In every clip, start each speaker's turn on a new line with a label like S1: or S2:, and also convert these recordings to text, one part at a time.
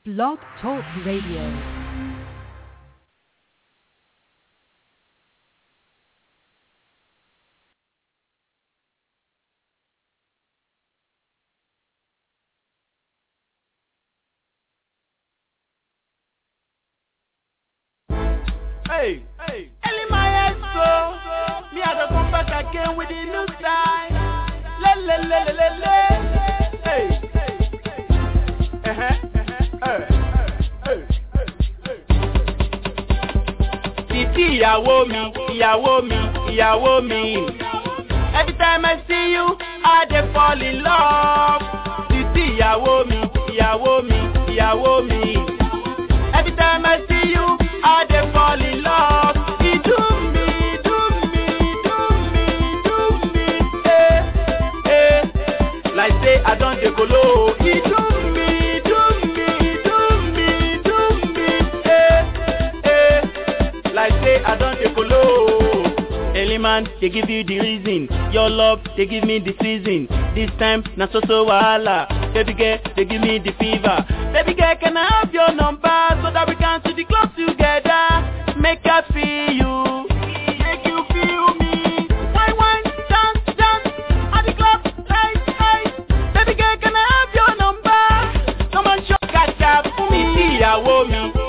S1: Blog Talk Radio.
S2: Hey, Ellie Maestro, me I don't come back again with the new style. Hey, Titi ìyàwó mi. Every time I see you, I dey fall in love. Titi ìyàwó mi. Every time I see you, I dey fall in love. You do me, like say I don't dey kolo. You do me, like say I don't dey kolo. Eliman, they give you the reason. Your love, they give me the season. This time, na so wahala. Baby girl, they give me the fever. Baby girl, can I have your number so that we can to the club together? Make I feel you, make you feel me. Wine, dance, at the club, hey. Baby girl, can I have your number? Come on, show catch for me. Ìyàwó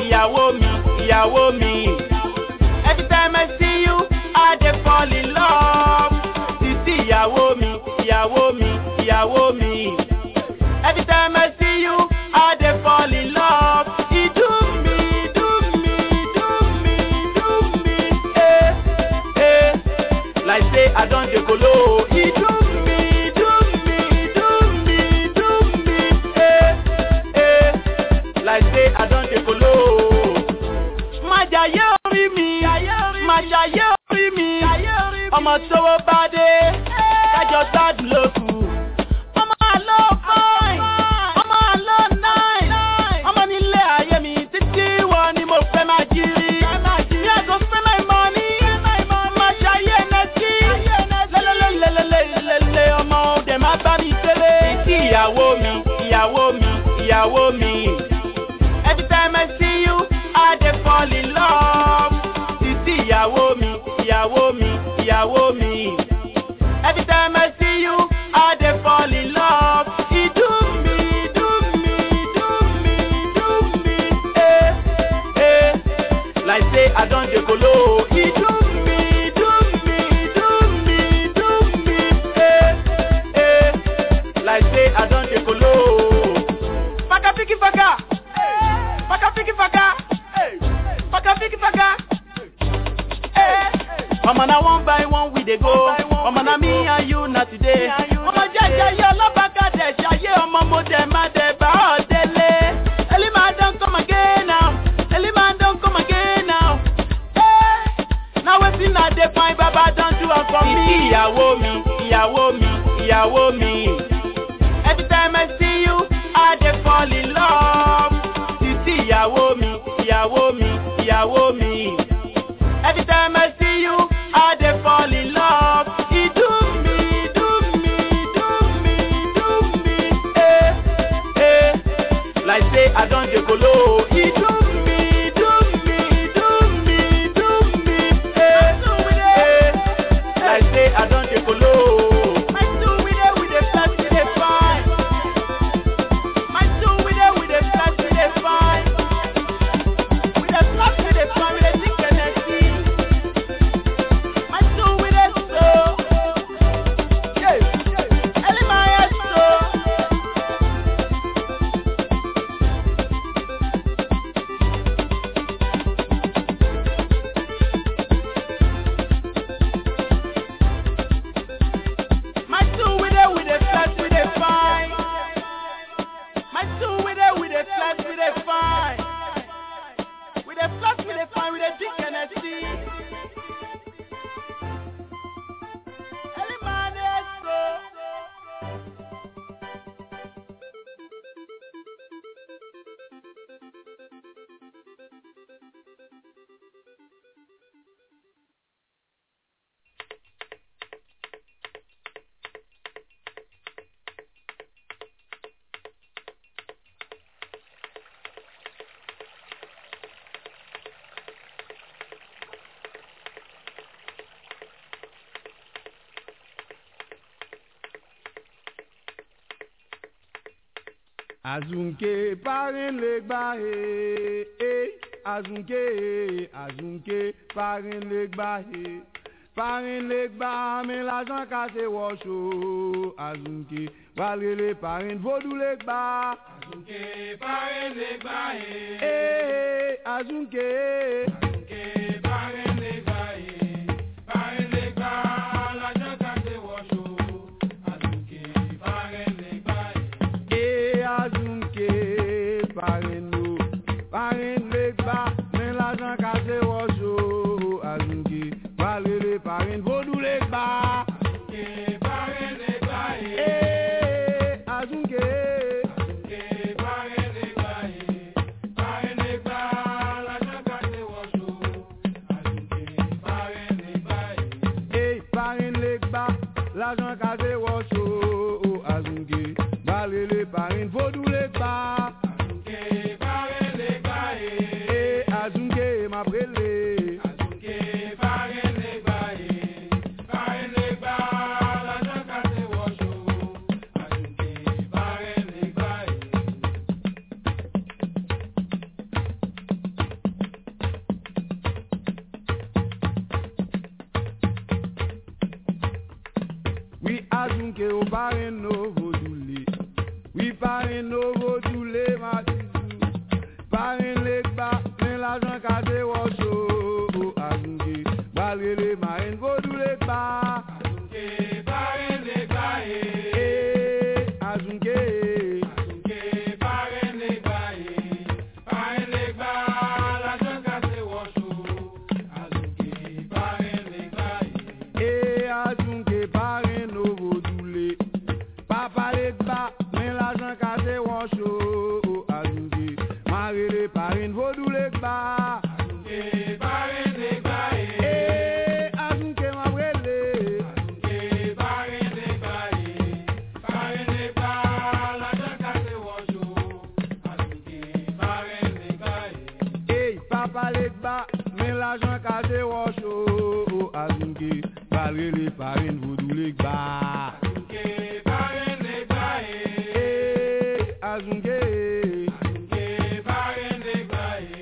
S2: mi. Every time I see you, I dey fall in love. Titi ìyàwó mi. Every time I see you, I dey fall in love. You do me, like say I don't dey kolo. You do me, like say I don't dey kolo. Májàyé orí mi, ọmọ tówó bá dé, kájọ gbádùn lókù. Ọmọ àlọ́ fine, ọmọ àlọ́ nice, ọmọ nílé ayé mi títí wọ ni mo fẹ́ máa jírí. Bí I go spend my money, máa ṣayé ẹnẹ́tí. Lélelélelélelélele ọmọ òde má bá mi tẹ́lẹ̀. Títí ìyàwó mi. Every time I see you, I dey fall in love. Títí ìyàwó mi. Every time I see you, I dey fall in love. You do me, like say I don't dey kolo. You do me, like say I don't dey kolo. Faka piki faka. Mama na one by one we dey go. Mama na me and you na today. Mama jaja yo lobaka de jaye omo mo de ma de ba odele. Elima don come again now. Hey, now wetin I dey find baba don do am for me. Ìyàwó mi. Every time I see you, I dey fall in love. Titi ìyàwó mi. Every time I see you, I dey fall in love. You do me, like say I don't dey kolo. You do me, like say I don't dey kolo. My soul with the flash with the fine. My soul with the flash with the fine. With the flash with the fine, with the thick energy. My soul with the soul. Ellie Maestro.
S3: Azunke parin legba azunke parin legba parin legba mais l'argent cassé washo azunke valele parin vodou legba azunke parin legba azunke parin legba l'argent cassé washo azunke parin legba azunke parin legba mais l'argent cassé washo azunke valele parin vodou legba azunke parin legba azunke parin legba l'argent cassé washo azunke parin legba parin legba l'argent cassé washo azunke valele parin vodou legba azunke parin legba azunke ma brele azunke parin legba l'argent cassé washo azunke parin legba oui azunke o parin no vodule oui parin no vodule ma parin legba mais l'argent cassé washo azunke valele marin vodou legba azunke parin legba azunke parin legba l'argent cassé washo azunke parin legba azunke parin no vodule papa legba mais l'argent cassé washo azunke marele parin vodou legba azunke parin legba azunke ma brele azunke parin legba l'argent cassé washo azunke parin legba papa legba mais l'argent cassé washo azunke valele parin vodou legba azunke parin legba azunke parin legba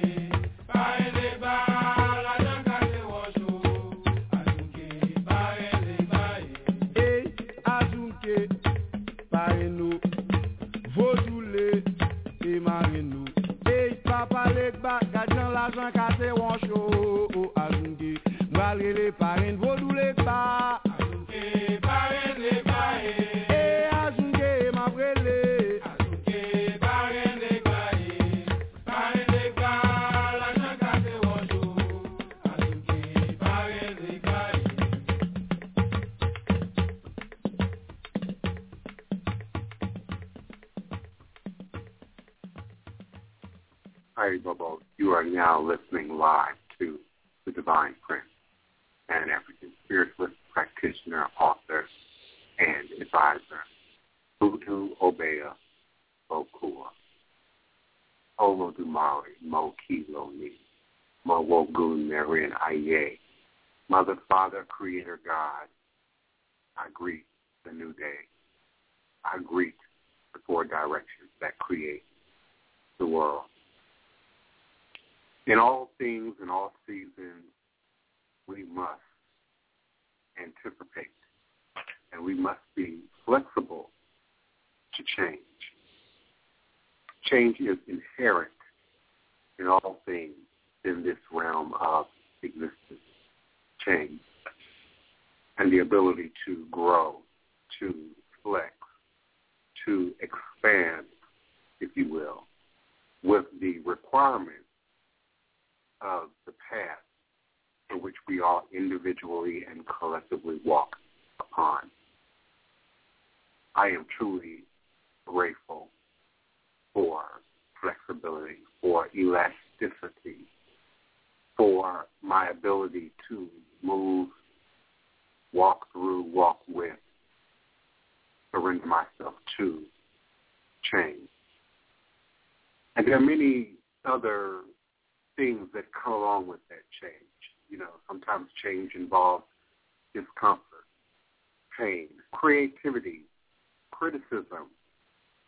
S3: l'argent cassé washo azunke parin legba azunke parino vodule marino papa legba gajan l'argent cassé washo azunke valele parin vodou legba azunke parin legba azunke ma brele azunke parin legba l'argent cassé washo azunke parin legba
S4: Hi, Bobo. You are now listening live to the Divine Prince, an African spiritualist practitioner, author, and advisor, Budu Obeah Okua, Olodumare Mo Kilo Ni, Mo Wogun Merin Aye, Mother, Father, Creator God, I greet the new day. I greet the four directions that create the world. In all things, in all seasons, we must anticipate and we must be flexible to change. Change is inherent in all things in this realm of existence. Change and the ability to grow, to flex, to expand, if you will, with the requirements of the path for which we all individually and collectively walk upon. I am truly grateful for flexibility, for elasticity, for my ability to move, walk through, walk with, surrender myself to change. And there are many other things that come along with that change. You know, sometimes change involves discomfort, pain, creativity, criticism,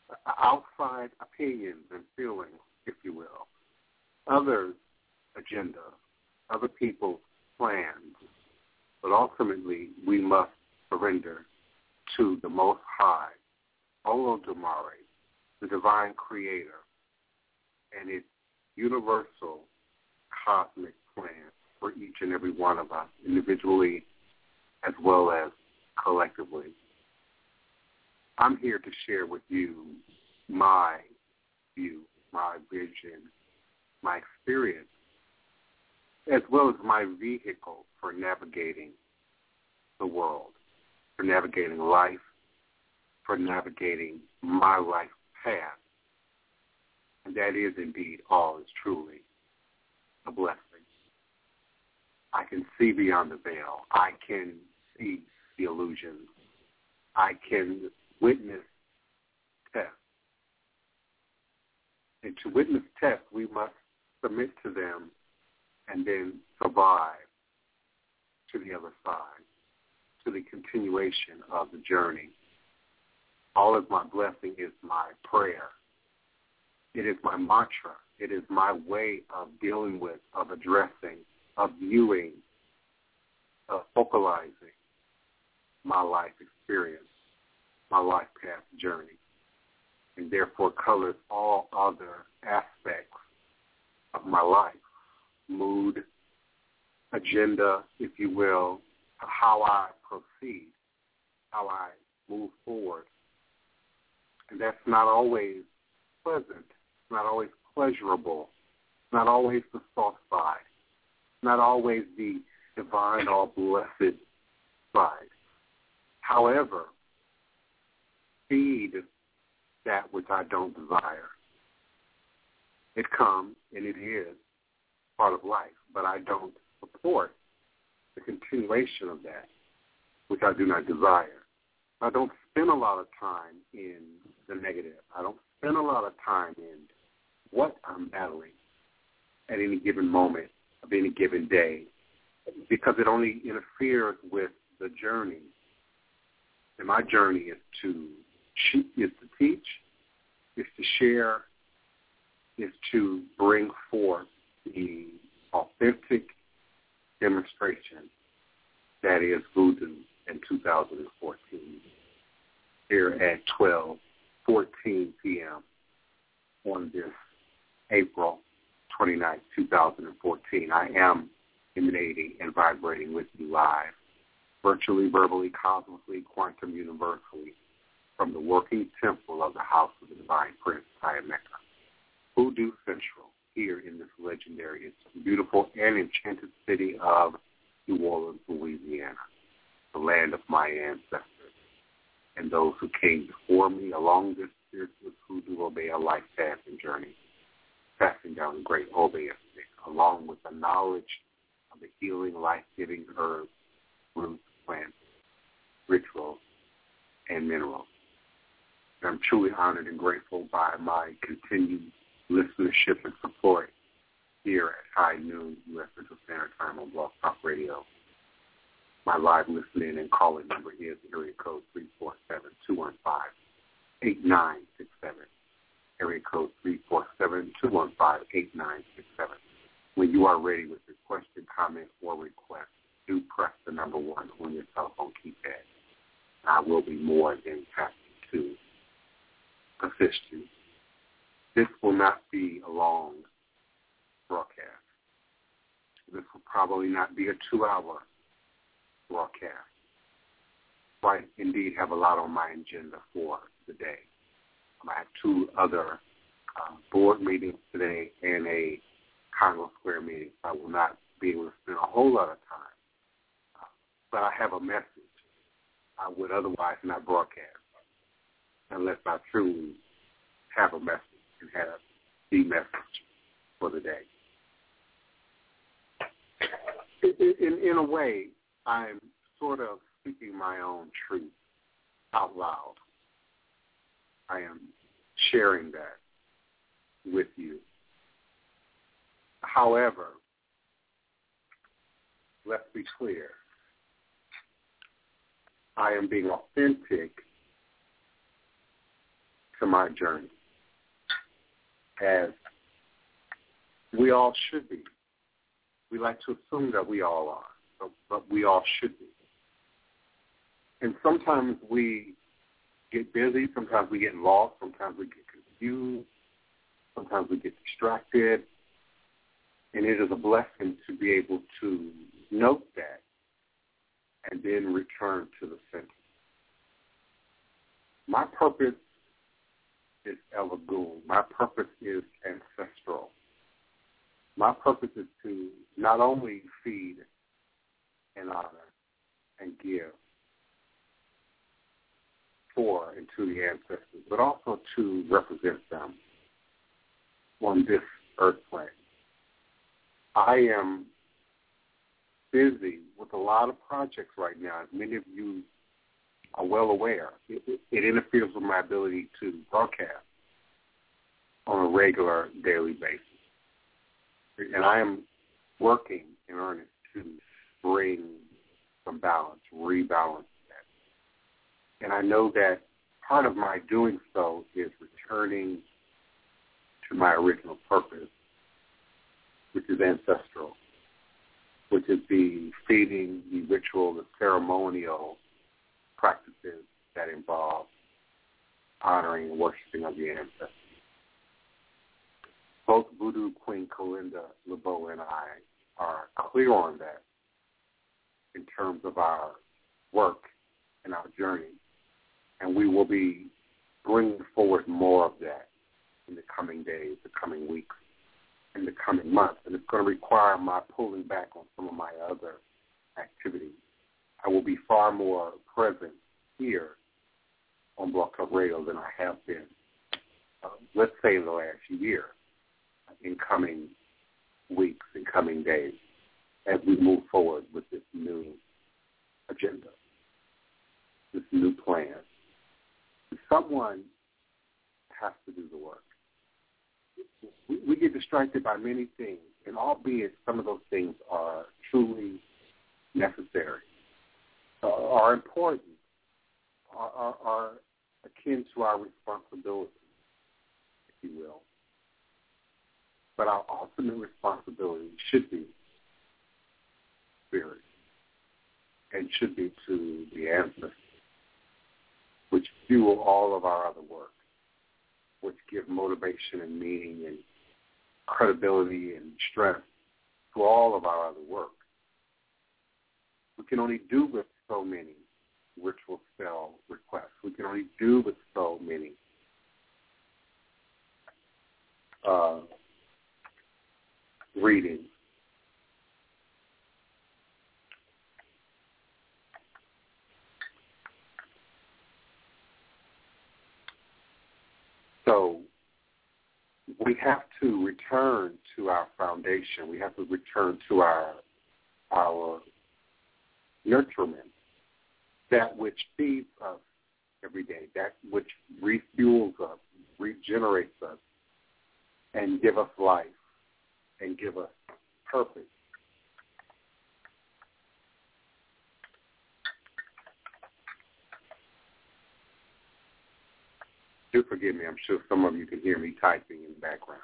S4: outside opinions and feelings, if you will, others' agenda, other people's plans. But ultimately, we must surrender to the Most High, Olodumare, the divine creator, and its universal cosmic plan for each and every one of us, individually as well as collectively. I'm here to share with you my view, my vision, my experience, as well as my vehicle for navigating the world, for navigating life, for navigating my life path. And that is indeed all is truly a blessing. I can see beyond the veil. I can see the illusions. I can witness tests. And to witness tests, we must submit to them and then survive to the other side, to the continuation of the journey. All of my blessing is my prayer. It is my mantra. It is my way of dealing with, of addressing, of viewing, of focalizing my life experience, my life path journey, and therefore colors all other aspects of my life, mood, agenda, if you will, how I proceed, how I move forward. And that's not always pleasant, not always pleasurable, not always the soft side, not always the divine or blessed side. However, feed that which I don't desire. It comes and it is part of life, but I don't support the continuation of that which I do not desire. I don't spend a lot of time in the negative. I don't spend a lot of time in what I'm battling at any given moment of any given day, because it only interferes with the journey. And my journey is to teach, is to share, is to bring forth the authentic demonstration that is Voodoo in 2014 here at 12:14 p.m. on this April 29th, 2014. I am emanating and vibrating with you live, virtually, verbally, cosmically, quantum universally, from the working temple of the House of the Divine Prince, Mecca, Voodoo Central, here in this legendary, beautiful and enchanted city of New Orleans, Louisiana, the land of my ancestors and those who came before me along this spiritual Voodoo Obeah life path and journey, passing down the great Obeah stick, along with the knowledge of the healing, life-giving herbs, roots, plants, rituals, and minerals. And I'm truly honored and grateful by my continued listenership and support here at high noon U.S. Central Standard Time on Blog Talk Radio. My live listening and calling number is area code 347-215-8967. Area code 347-215-8967. When you are ready with your question, comment, or request, do press the number 1 on your telephone keypad. I will be more than happy to assist you. This will not be a long broadcast. This will probably not be a 2-hour broadcast. I indeed have a lot on my agenda for the day. I have 2 other board meetings today and a Congress Square meeting. I will not be able to spend a whole lot of time. But I have a message I would otherwise not broadcast unless I truly have a message and have the message for the day. In a way, I'm sort of speaking my own truth out loud. I am sharing that with you. However, let's be clear. I am being authentic to my journey, as we all should be. We like to assume that we all are, but we all should be. And sometimes we get busy, sometimes we get lost, sometimes we get confused, sometimes we get distracted, and it is a blessing to be able to note that and then return to the center. My purpose is Elegoo. My purpose is ancestral. My purpose is to not only feed and honor and give for and to the ancestors, but also to represent them on this earth plane. I am busy with a lot of projects right now, as many of you are well aware. It interferes with my ability to broadcast on a regular daily basis. And I am working in earnest to bring some balance, rebalance that. And I know that part of my doing so is returning to my original purpose, which is ancestral, which is the feeding, the ritual, the ceremonial practices that involve honoring and worshiping of the ancestors. Both Voodoo Queen Kalinda LeBeau and I are clear on that in terms of our work and our journey, and we will be bringing forward more of that in the coming days, the coming weeks, in the coming months, and it's going to require my pulling back on some of my other activities. I will be far more present here on Blog Talk Radio than I have been, let's say, in the last year, in coming weeks and coming days, as we move forward with this new agenda, this new plan. Someone has to do the work. We get distracted by many things, and albeit some of those things are truly necessary, are important, are akin to our responsibility, if you will. But our ultimate responsibility should be spirit, and should be to the ancestors, which fuel all of our other work, which give motivation and meaning and credibility and strength to all of our other work. We can only do with so many ritual spell requests. We can only do with so many readings. So we have to return to our foundation. We have to return to our nurturement, that which feeds us every day, that which refuels us, regenerates us, and give us life, and give us purpose. Do forgive me. I'm sure some of you can hear me typing in the background.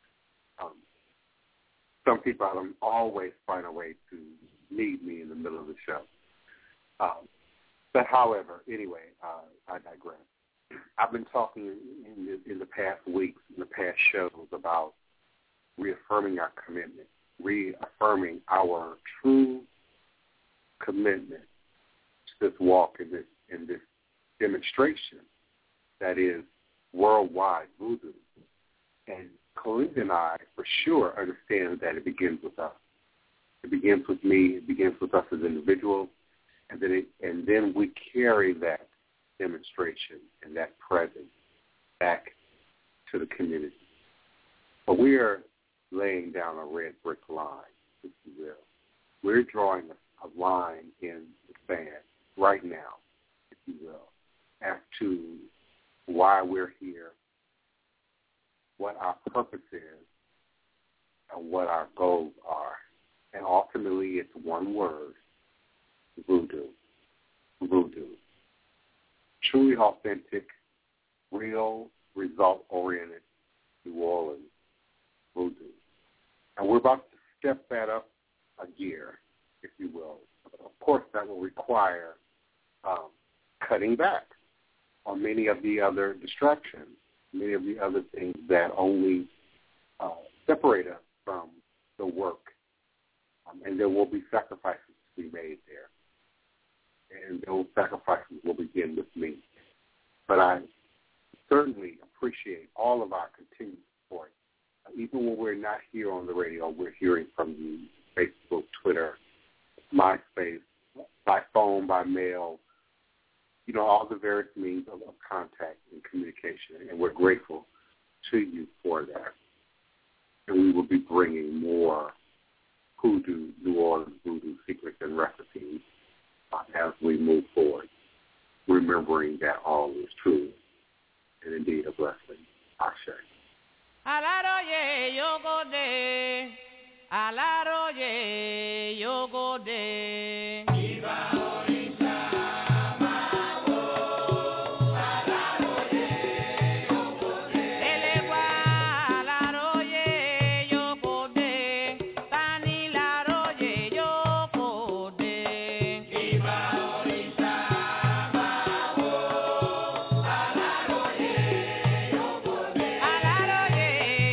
S4: Some people always find a way to need me in the middle of the show. But however, anyway, I digress. I've been talking in the past weeks, in the past shows, about reaffirming our commitment, reaffirming our true commitment to this walk in this demonstration that is worldwide voodoo. And Kalinda and I, for sure, understand that it begins with us. It begins with me. It begins with us as individuals, and then we carry that demonstration and that presence back to the community. But we are laying down a red brick line, if you will. We're drawing a line in the sand right now, if you will, as to why we're here, what our purpose is, and what our goals are. And ultimately, it's one word: voodoo. Voodoo. Truly authentic, real, result-oriented New Orleans voodoo. And we're about to step that up a gear, if you will. Of course, that will require cutting back on many of the other distractions, many of the other things that only separate us from the work. And there will be sacrifices to be made there. And those sacrifices will begin with me. But I certainly appreciate all of our continued support. Even when we're not here on the radio, we're hearing from you, Facebook, Twitter, MySpace, by phone, by mail, all the various means of contact and communication. And we're grateful to you for that. And we will be bringing more Hoodoo, New Orleans voodoo secrets and recipes as we move forward, remembering that all is true and indeed a blessing. Ashe.
S5: Alaroye yogode, alaroye yogode. Iba orisa mawo, alaroye yogode. Elegua alaroye yogode, tani laroye yogode. Iba orisa mawo, alaroye yogode. Alaroye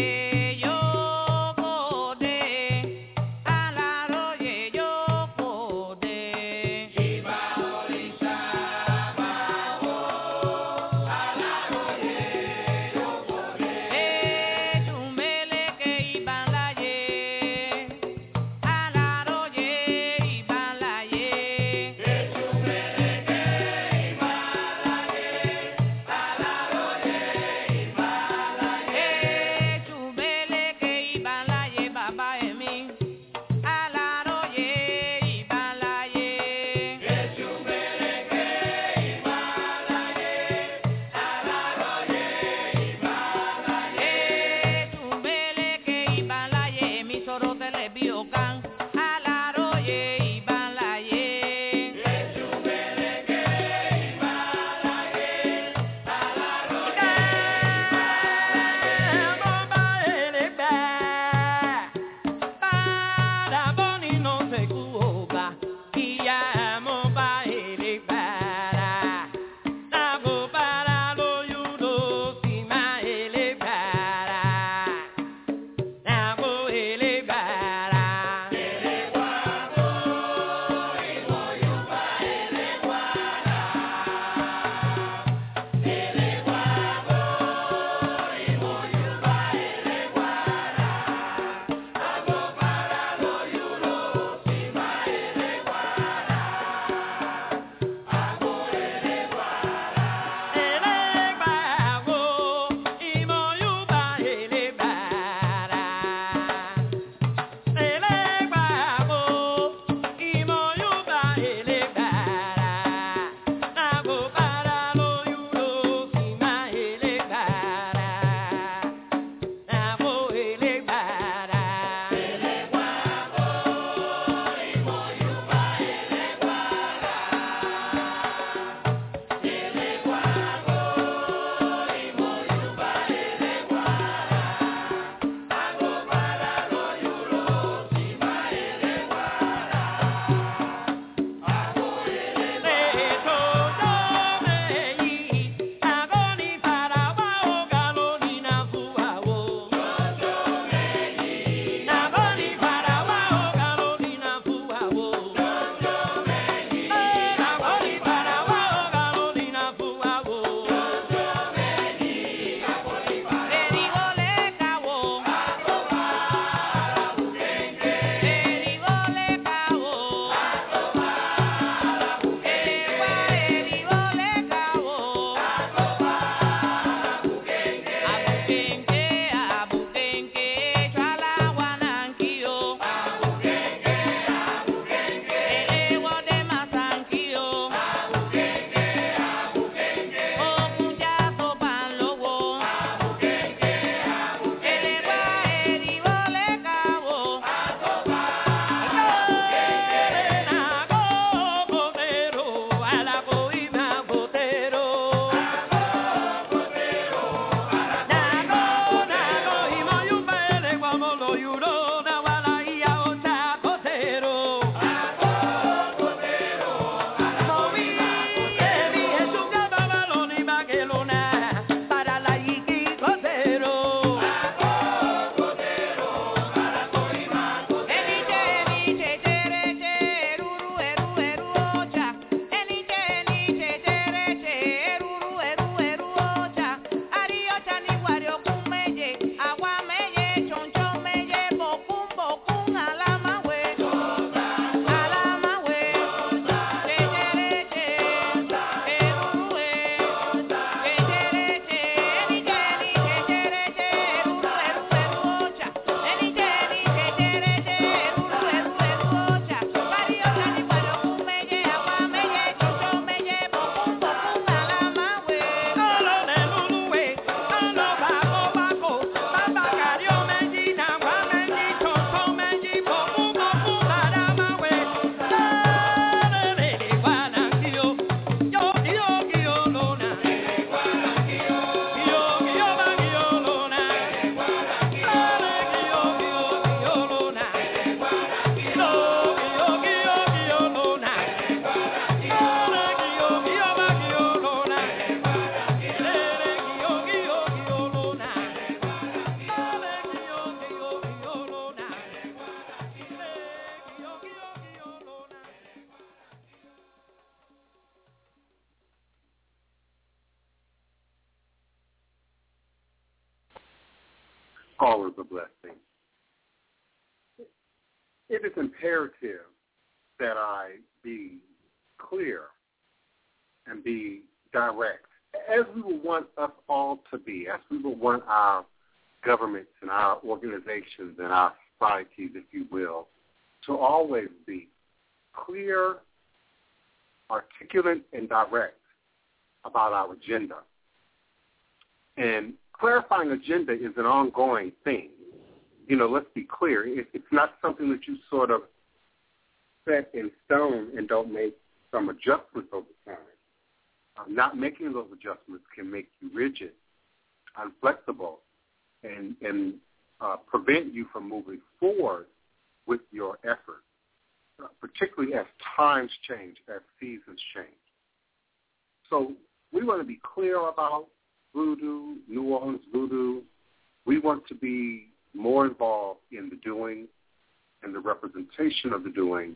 S5: yogode, alaroye yogode. Iba orisa mawo, alaroye yogode. Ejumele que ibalaye, alaroye ibalaye. Ejumele que ibalaye, alaroye ibalaye. Ejumele que ibalaye, baba emi, alaroye ibalaye. Ejumele que ibalaye, alaroye ibalaye. Ejumele que ibalaye, mi soro telebiocan, alaroye ibalaye. Ejumele que ibalaye, alaroye ibalaye. Boba elegba,
S4: always a blessing. It is imperative that I be clear and be direct, as we would want us all to be, as we would want our governments and our organizations and our societies, if you will, to always be clear, articulate, and direct about our agenda. And clarifying agenda is an ongoing thing. Let's be clear. It's not something that you sort of set in stone and don't make some adjustments over time. Not making those adjustments can make you rigid, unflexible, and prevent you from moving forward with your effort, particularly as times change, as seasons change. So we want to be clear about Voodoo, New Orleans Voodoo. We want to be more involved in the doing and the representation of the doing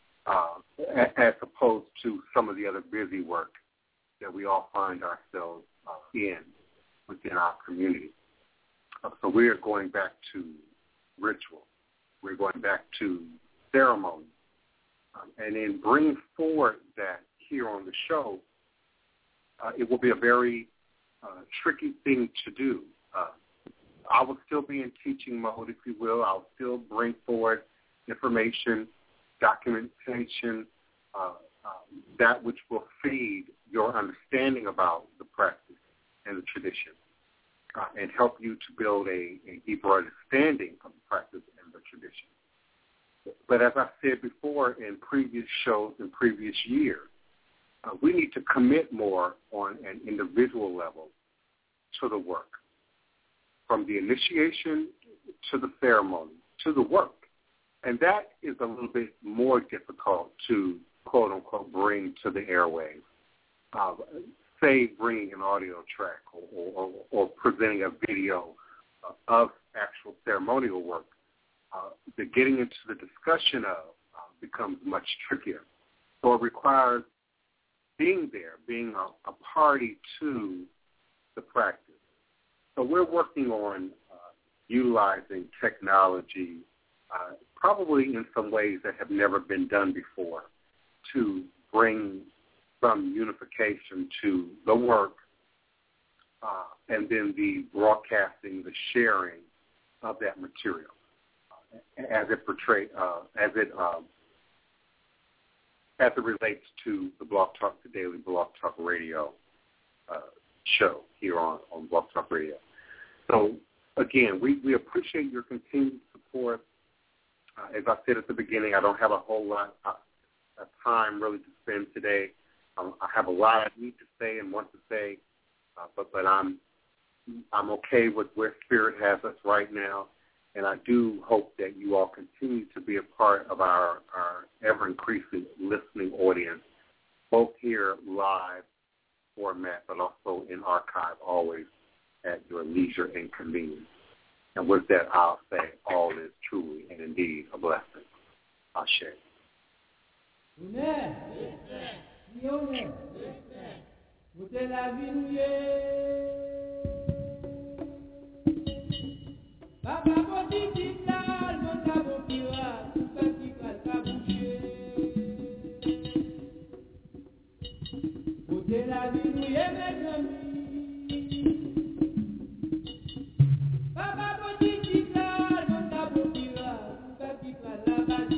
S4: as opposed to some of the other busy work that we all find ourselves within our community. So we are going back to ritual. We're going back to ceremony. And in bringing forward that here on the show, it will be a very tricky thing to do. I will still be in teaching mode, if you will. I'll still bring forward information, documentation, that which will feed your understanding about the practice and the tradition, and help you to build a deeper understanding of the practice and the tradition. But as I said before in previous shows in previous years, we need to commit more on an individual level to the work, from the initiation to the ceremony to the work. And that is a little bit more difficult to, quote unquote, bring to the airwaves. Say bringing an audio track or presenting a video of actual ceremonial work. The getting into the discussion of becomes much trickier. So it requires being there, being a party to the practice. So we're working on utilizing technology, probably in some ways that have never been done before, to bring some unification to the work and then the broadcasting, the sharing of that material as it relates to the Blog Talk, the daily Blog Talk Radio show here on Blog Talk Radio. So, again, we appreciate your continued support. As I said at the beginning, I don't have a whole lot of time really to spend today. I have a lot I need to say and want to say, but I'm okay with where Spirit has us right now, and I do hope that you all continue to be a part of our ever-increasing listening audience, both here live format, but also in archive, always at your leisure and convenience. And with that, I'll say all is truly and indeed a blessing. Ashe.
S6: Baba